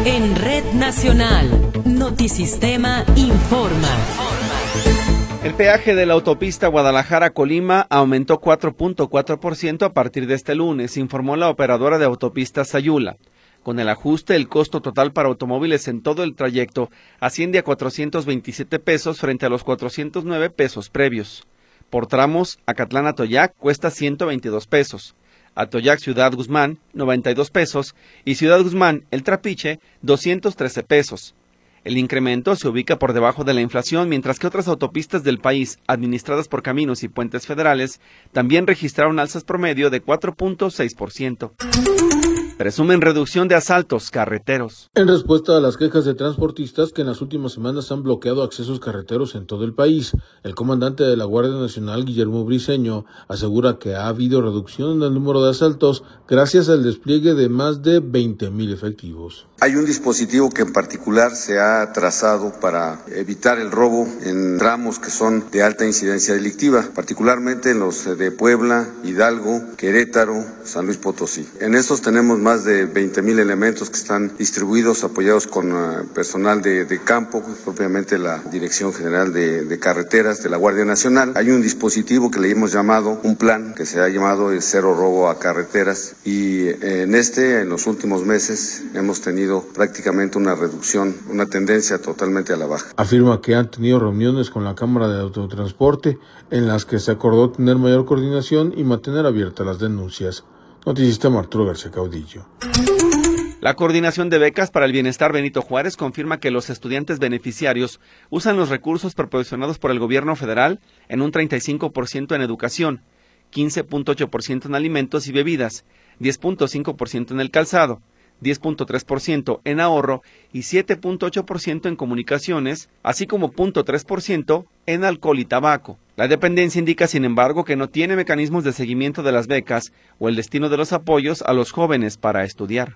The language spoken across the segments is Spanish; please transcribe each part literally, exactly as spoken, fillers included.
En Red Nacional, Notisistema informa. El peaje de la autopista Guadalajara-Colima aumentó cuatro punto cuatro por ciento a partir de este lunes, informó la operadora de autopistas Sayula. Con el ajuste, el costo total para automóviles en todo el trayecto asciende a cuatrocientos veintisiete pesos frente a los cuatrocientos nueve pesos previos. Por tramos, Acatlán-Atoyac cuesta ciento veintidós pesos, Atoyac-Ciudad Guzmán, noventa y dos pesos, y Ciudad Guzmán-El Trapiche, doscientos trece pesos. El incremento se ubica por debajo de la inflación, mientras que otras autopistas del país, administradas por Caminos y Puentes Federales, también registraron alzas promedio de cuatro punto seis por ciento. Presumen reducción de asaltos carreteros. En respuesta a las quejas de transportistas que en las últimas semanas han bloqueado accesos carreteros en todo el país, el comandante de la Guardia Nacional, Guillermo Briceño, asegura que ha habido reducción en el número de asaltos gracias al despliegue de más de veinte mil efectivos. Hay un dispositivo que en particular se ha trazado para evitar el robo en tramos que son de alta incidencia delictiva, particularmente en los de Puebla, Hidalgo, Querétaro, San Luis Potosí. En estos tenemos más de veinte mil elementos que están distribuidos, apoyados con uh, personal de, de campo, propiamente la Dirección General de, de Carreteras de la Guardia Nacional. Hay un dispositivo que le hemos llamado, un plan que se ha llamado el Cero Robo a Carreteras, y eh, en este, en los últimos meses, hemos tenido prácticamente una reducción, una tendencia totalmente a la baja. Afirma que han tenido reuniones con la Cámara de Autotransporte en las que se acordó tener mayor coordinación y mantener abiertas las denuncias. Notisistema Arturo García Caudillo. La Coordinación de Becas para el Bienestar Benito Juárez confirma que los estudiantes beneficiarios usan los recursos proporcionados por el gobierno federal en un treinta y cinco por ciento en educación, quince punto ocho por ciento en alimentos y bebidas, diez punto cinco por ciento en el calzado, diez punto tres por ciento en ahorro y siete punto ocho por ciento en comunicaciones, así como cero punto tres por ciento en alcohol y tabaco. La dependencia indica, sin embargo, que no tiene mecanismos de seguimiento de las becas o el destino de los apoyos a los jóvenes para estudiar.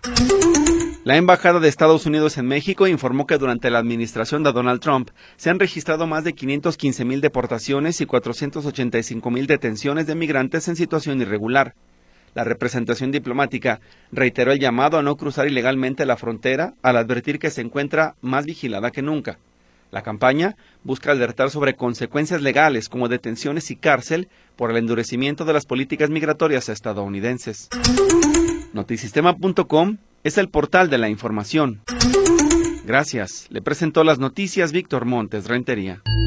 La Embajada de Estados Unidos en México informó que durante la administración de Donald Trump se han registrado más de quinientos quince mil deportaciones y cuatrocientos ochenta y cinco mil detenciones de migrantes en situación irregular. La representación diplomática reiteró el llamado a no cruzar ilegalmente la frontera al advertir que se encuentra más vigilada que nunca. La campaña busca alertar sobre consecuencias legales como detenciones y cárcel por el endurecimiento de las políticas migratorias estadounidenses. Notisistema punto com es el portal de la información. Gracias. Le presentó las noticias Víctor Montes Rentería.